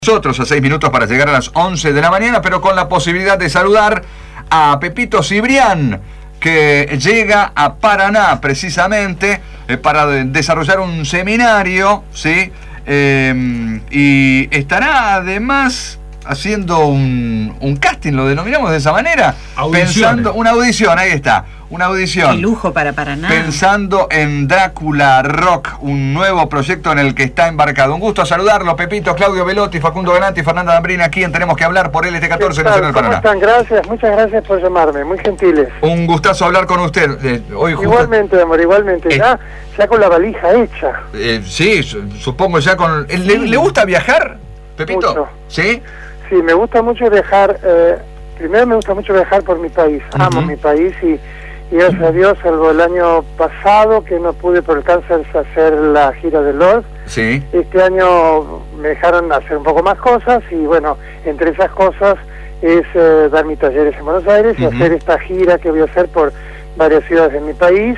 Nosotros a 6 minutos para llegar a las 11 de la mañana, pero con la posibilidad de saludar a Pepito Cibrián, que llega a Paraná precisamente para desarrollar un seminario, ¿sí? Y estará además haciendo un casting, lo denominamos de esa manera, pensando una audición, ahí está, una audición. Qué lujo para Paraná. Pensando en Drácula Rock, un nuevo proyecto en el que está embarcado. Un gusto saludarlo, Pepito. Claudio Velotti, Facundo Venanti, Fernanda Dambrina, aquí en Tenemos que Hablar por LT14 Nacional Paraná. ¿Cómo están? Gracias, muchas gracias por llamarme, muy gentiles. Un gustazo hablar con usted. Hoy igualmente, amor, igualmente. Ya con la valija hecha. Sí, supongo ya con... ¿Le gusta viajar, Pepito? Mucho. ¿Sí? Sí, me gusta mucho viajar. Primero me gusta mucho viajar por mi país. Amo mi país y gracias a Dios, salvo el año pasado que no pude por el cáncer hacer la gira de Lord. Sí. Este año me dejaron hacer un poco más cosas y bueno, entre esas cosas es dar mis talleres en Buenos Aires y hacer esta gira que voy a hacer por varias ciudades de mi país,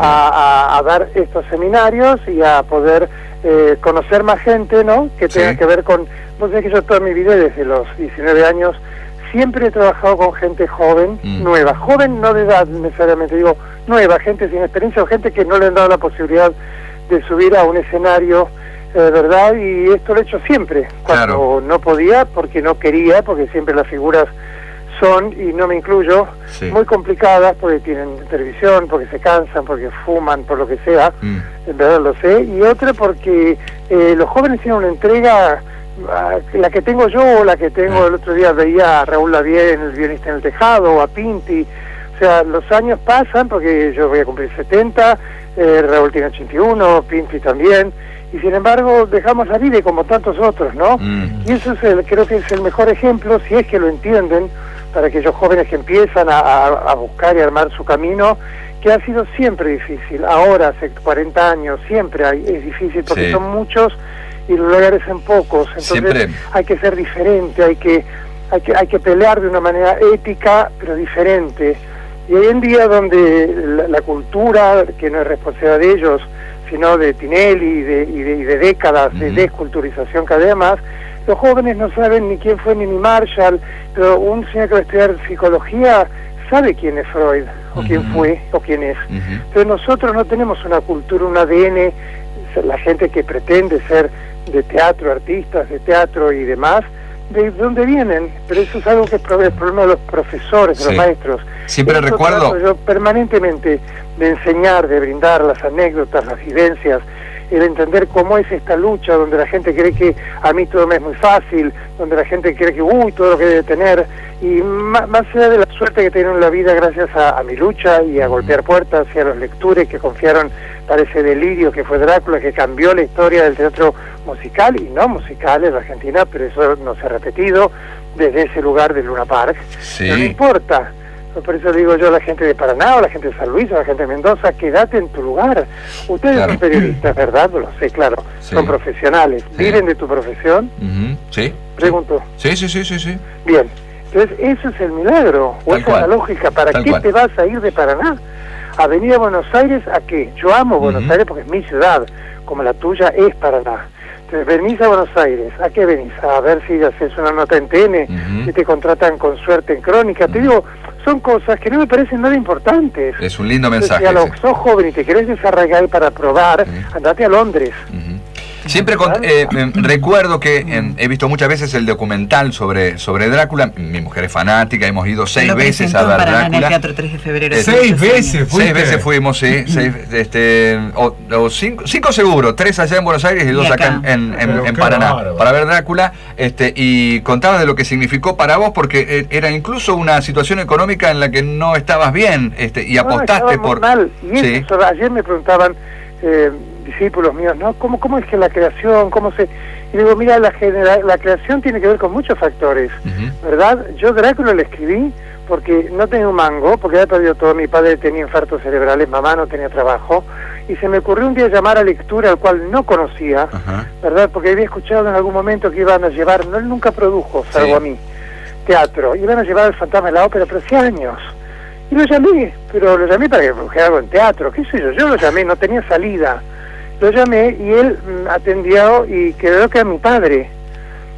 a dar estos seminarios y a poder conocer más gente, ¿no? Que tenga que ver con... Vos sabés que yo toda mi vida, desde los 19 años, siempre he trabajado con gente joven, nueva. Joven no de edad necesariamente, digo nueva, gente sin experiencia o gente que no le han dado la posibilidad de subir a un escenario, ¿verdad? Y esto lo he hecho siempre, cuando no podía, porque no quería, porque siempre las figuras son, y no me incluyo, muy complicadas, porque tienen televisión, porque se cansan, porque fuman, por lo que sea, en verdad lo sé, y otra porque los jóvenes tienen una entrega... la que tengo yo o la que tengo el otro día veía a Raúl Lavie, el violinista en el tejado, o a Pinti. O sea, los años pasan porque yo voy a cumplir 70, Raúl tiene 81, Pinti también, y sin embargo dejamos la vida como tantos otros, ¿no? Y eso es creo que es el mejor ejemplo, si es que lo entienden, para aquellos jóvenes que empiezan a buscar y armar su camino, que ha sido siempre difícil. Ahora, hace 40 años, siempre es difícil porque son muchos y los lugares en pocos, entonces hay que ser diferente, hay que pelear de una manera ética pero diferente, y hoy en día donde la cultura, que no es responsabilidad de ellos sino de Tinelli y de décadas de desculturización cada vez más, los jóvenes no saben ni quién fue ni Marshall, pero un señor que va a estudiar psicología sabe quién es Freud o quién fue o quién es, pero nosotros no tenemos una cultura, un ADN, la gente que pretende ser de teatro, artistas de teatro y demás, ¿de dónde vienen? Pero eso es algo que es el problema de los profesores, de los maestros. Siempre recuerdo yo permanentemente de enseñar, de brindar las anécdotas, las vivencias, el entender cómo es esta lucha donde la gente cree que a mí todo me es muy fácil, donde la gente cree que todo lo que debe tener, y más allá de la suerte que tienen en la vida gracias a mi lucha y a golpear puertas y a los lectores que confiaron para ese delirio que fue Drácula, que cambió la historia del teatro musical y no musical en la Argentina, pero eso no se ha repetido desde ese lugar de Luna Park. No importa. Por eso digo yo a la gente de Paraná, o a la gente de San Luis, o a la gente de Mendoza, quédate en tu lugar. Ustedes son periodistas, ¿verdad? Lo sé, claro. Son profesionales. ¿Viven de tu profesión? Sí. Pregunto. Sí. Bien. Entonces, eso es el milagro. O esa es la lógica. ¿Para qué te vas a ir de Paraná? ¿A venir a Buenos Aires a qué? Yo amo Buenos Aires porque es mi ciudad, como la tuya es Paraná. Entonces, venís a Buenos Aires, ¿a qué venís? A ver si haces una nota en TN, si te contratan con suerte en Crónica. Te digo, son cosas que no me parecen nada importantes. Es un lindo mensaje. Si sos joven y te querés desarraigar para probar, andate a Londres. Siempre recuerdo que he visto muchas veces el documental sobre Drácula. Mi mujer es fanática, hemos ido 6 veces a ver Drácula. En el Teatro 3 de Febrero. 6 veces fuiste. 6 veces fuimos, sí. 5 seguro, 3 allá en Buenos Aires y 2 acá en Paraná, para ver Drácula. Y contabas de lo que significó para vos, porque era incluso una situación económica en la que no estabas bien, y apostaste por... mal. Y eso, ayer me preguntaban... discípulos míos, ¿no? ¿Cómo es que la creación, y digo, mira, la creación tiene que ver con muchos factores, ¿verdad? Yo Drácula lo escribí porque no tenía un mango, porque había perdido todo, mi padre tenía infartos cerebrales, mamá no tenía trabajo, y se me ocurrió un día llamar a lectura, al cual no conocía, ¿verdad? Porque había escuchado en algún momento que iban a llevar, él nunca produjo, salvo a mí, teatro, iban a llevar El fantasma de la ópera, pero hace años. Y lo llamé para que produjera algo en teatro, qué sé yo lo llamé, no tenía salida. Lo llamé y él atendió y creo que a mi padre.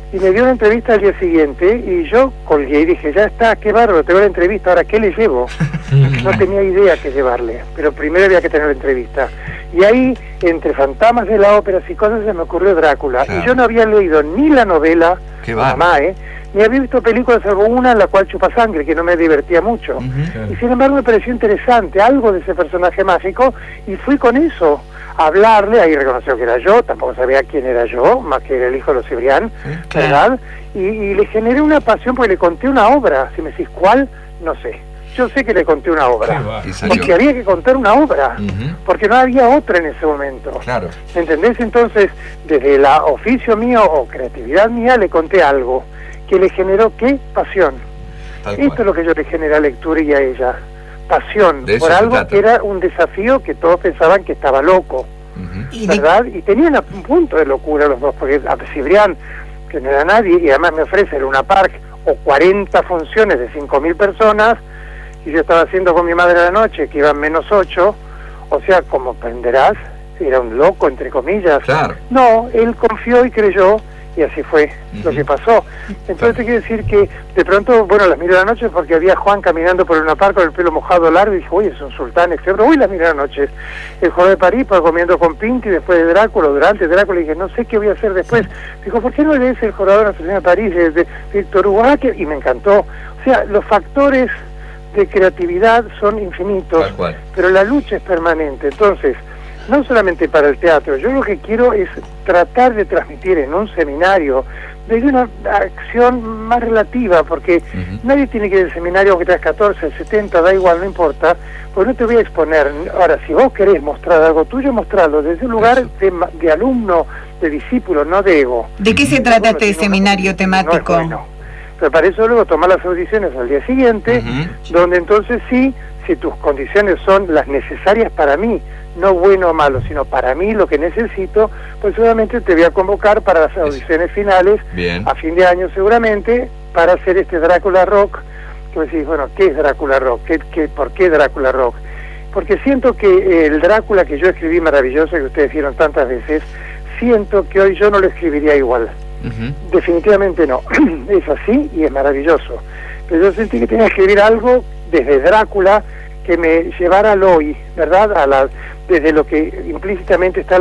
y me dio una entrevista al día siguiente, y yo colgué y dije, ya está, qué bárbaro, tengo la entrevista, ahora ¿qué le llevo? No tenía idea qué llevarle, pero primero había que tener la entrevista. Y ahí, entre fantasmas de la ópera y cosas, se me ocurrió Drácula. Claro. Y yo no había leído ni la novela, Qué bárbaro. mamá, ni había visto películas, salvo una en la cual chupa sangre, que no me divertía mucho. Y sin embargo me pareció interesante algo de ese personaje mágico, y fui con eso a hablarle. Ahí reconoció que era yo, tampoco sabía quién era yo, más que era el hijo de los Cibrián, ¿verdad? Y le generé una pasión porque le conté una obra. Si me decís cuál, no sé. Yo sé que le conté una obra, y que había que contar una obra, porque no había otra en ese momento. Claro. ¿Me entendés? Entonces, desde el oficio mío o creatividad mía, le conté algo que le generó, ¿qué? Pasión. Esto es lo que yo le generé a Lectura y a ella. Pasión, por algo que era un desafío que todos pensaban que estaba loco, ¿verdad? Y tenían un punto de locura los dos, porque a Cibrián, que no era nadie, y además me ofrece el Luna Park o 40 funciones de 5.000 personas, y yo estaba haciendo con mi madre a la noche, que iban -8, o sea, como aprenderás, era un loco, entre comillas. Claro. No, él confió y creyó, y así fue lo que pasó. Entonces te quiero decir que de pronto, bueno, las miré a la noche porque había Juan caminando por una parque con el pelo mojado largo, y dije, oye, es un sultán exebro, uy, las miré a la noche. El Jorobado de París, pues, comiendo con Pinti, después de Drácula, durante Drácula, y dije, no sé qué voy a hacer después. Dijo, ¿por qué no lees el Jorobado de París de Víctor Hugo? Y me encantó. O sea, los factores de creatividad son infinitos, pero la lucha es permanente. Entonces, no solamente para el teatro, yo lo que quiero es tratar de transmitir en un seminario desde una acción más relativa, porque nadie tiene que ir al seminario aunque tengas 14, 70, da igual, no importa, pues no te voy a exponer. Ahora, si vos querés mostrar algo tuyo, mostrarlo desde un lugar de alumno, de discípulo, no de ego. ¿De qué se trata este seminario temático? No es bueno. Pero para eso luego tomar las audiciones al día siguiente, donde entonces sí, si tus condiciones son las necesarias para mí, no bueno o malo, sino para mí lo que necesito, pues seguramente te voy a convocar para las audiciones finales, a fin de año seguramente, para hacer este Drácula Rock. Que vos decís, bueno, ¿qué es Drácula Rock? ¿Por qué Drácula Rock? Porque siento que el Drácula que yo escribí maravilloso, que ustedes vieron tantas veces, siento que hoy yo no lo escribiría igual. Definitivamente no. Es así y es maravilloso. Pero yo sentí que tenía que escribir algo desde Drácula que me llevara al hoy, ¿verdad? Desde lo que implícitamente está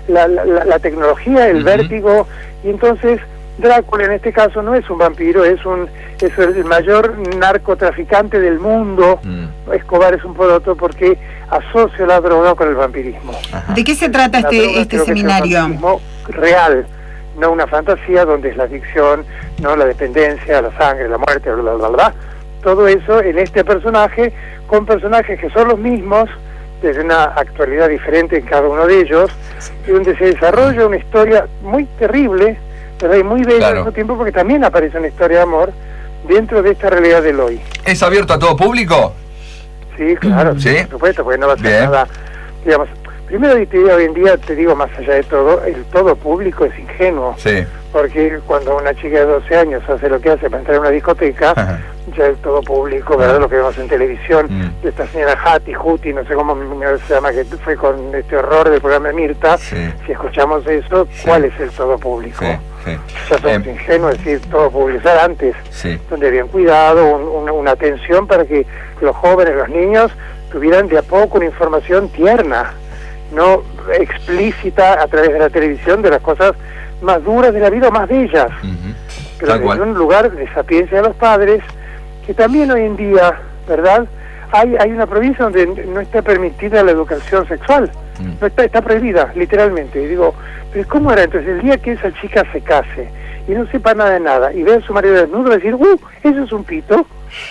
la tecnología, el vértigo, y entonces Drácula en este caso no es un vampiro, es el mayor narcotraficante del mundo. Escobar es un poroto porque asocia la droga con el vampirismo. ¿De qué se trata este seminario? Es un vampirismo real, no una fantasía donde es la adicción, no la dependencia, la sangre, la muerte, bla, bla, bla, bla. Todo eso en este personaje, con personajes que son los mismos, desde una actualidad diferente en cada uno de ellos, y donde se desarrolla una historia muy terrible, pero y muy bella al mismo tiempo, porque también aparece una historia de amor dentro de esta realidad del hoy. ¿Es abierto a todo público? Sí, claro, ¿Sí? Por supuesto, porque no va a ser nada, digamos. Primero, hoy en día, te digo, más allá de todo, el todo público es ingenuo. Sí. Porque cuando una chica de 12 años hace lo que hace para entrar a una discoteca, ya el todo público, ¿verdad? Lo que vemos en televisión, de esta señora Juti, no sé cómo se llama, que fue con este horror del programa de Mirta. Si escuchamos eso, ¿cuál es el todo público? Ya somos ingenuos, es decir, todo publicar antes, donde habían cuidado, una atención para que los jóvenes, los niños, tuvieran de a poco una información tierna, no explícita a través de la televisión de las cosas más duras de la vida, más bellas, pero en un lugar de sapiencia de los padres, que también hoy en día, ¿verdad? Hay una provincia donde no está permitida la educación sexual, no está prohibida, literalmente. Y digo, pero ¿cómo era? Entonces el día que esa chica se case y no sepa nada de nada, y ve a su marido desnudo, va a decir, eso es un pito.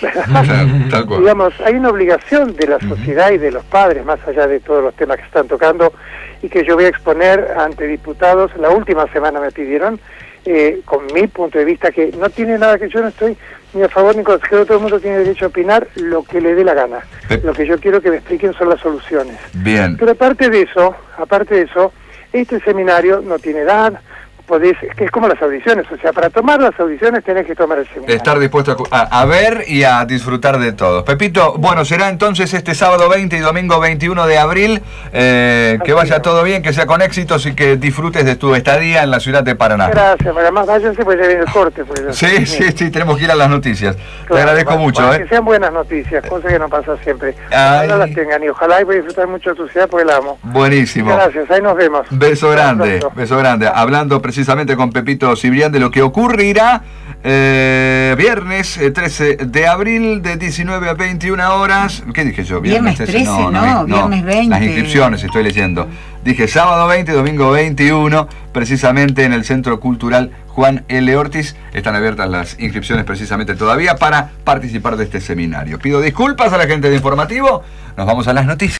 Tal cual. Digamos, hay una obligación de la sociedad y de los padres, más allá de todos los temas que están tocando y que yo voy a exponer ante diputados. La última semana me pidieron, con mi punto de vista, que no tiene nada, que yo no estoy ni a favor ni contra, todo el mundo tiene derecho a opinar lo que le dé la gana. Lo que yo quiero que me expliquen son las soluciones. Bien. Pero aparte de eso, este seminario no tiene edad, que es como las audiciones, o sea, para tomar las audiciones tenés que tomar el seminario. Estar dispuesto a ver y a disfrutar de todo. Pepito, bueno, será entonces este sábado 20 y domingo 21 de abril, que vaya todo bien, que sea con éxitos y que disfrutes de tu estadía en la ciudad de Paraná. Gracias, además váyanse pues ya viene el corte. Pues, sí, tenemos que ir a las noticias. Claro, te agradezco mucho. Que sean buenas noticias, cosa que no pasa siempre. Ay. No las tengan y ojalá y voy a disfrutar mucho de tu ciudad porque la amo. Buenísimo. Gracias, ahí nos vemos. Beso grande, beso grande. Hablando precisamente con Pepito Cibrián de lo que ocurrirá viernes 13 de abril de 19 a 21 horas. ¿Qué dije yo? Viernes 13, no, viernes 20. Las inscripciones estoy leyendo. Dije sábado 20, domingo 21, precisamente en el Centro Cultural Juan L. Ortiz. Están abiertas las inscripciones precisamente todavía para participar de este seminario. Pido disculpas a la gente de Informativo. Nos vamos a las noticias.